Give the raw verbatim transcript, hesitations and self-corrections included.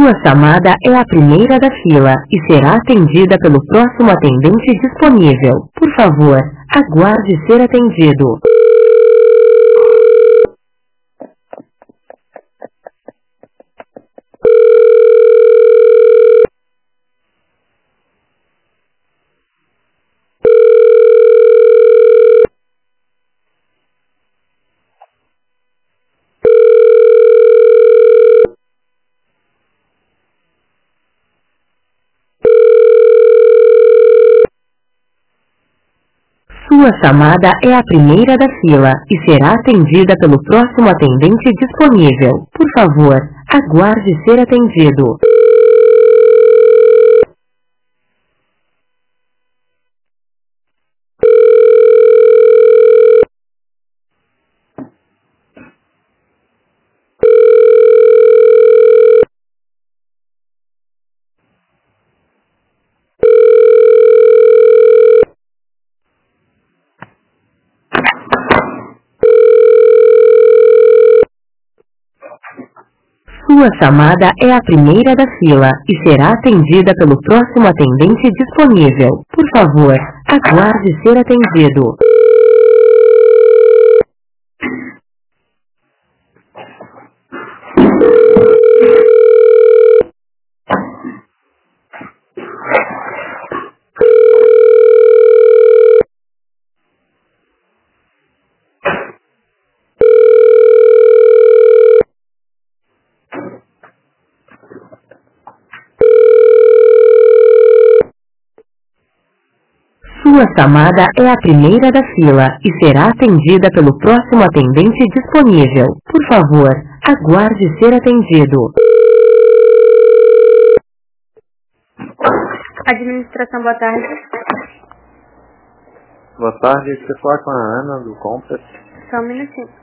Sua chamada é a primeira da fila e será atendida pelo próximo atendente disponível. Por favor, aguarde ser atendido. Sua chamada é a primeira da fila e será atendida pelo próximo atendente disponível. Por favor, aguarde ser atendido. Sua chamada é a primeira da fila e será atendida pelo próximo atendente disponível. Por favor, aguarde ser atendido. Sua chamada é a primeira da fila e será atendida pelo próximo atendente disponível. Por favor, aguarde ser atendido. Administração, boa tarde. Boa tarde, você fala com a Ana do Compras. Só um minutinho.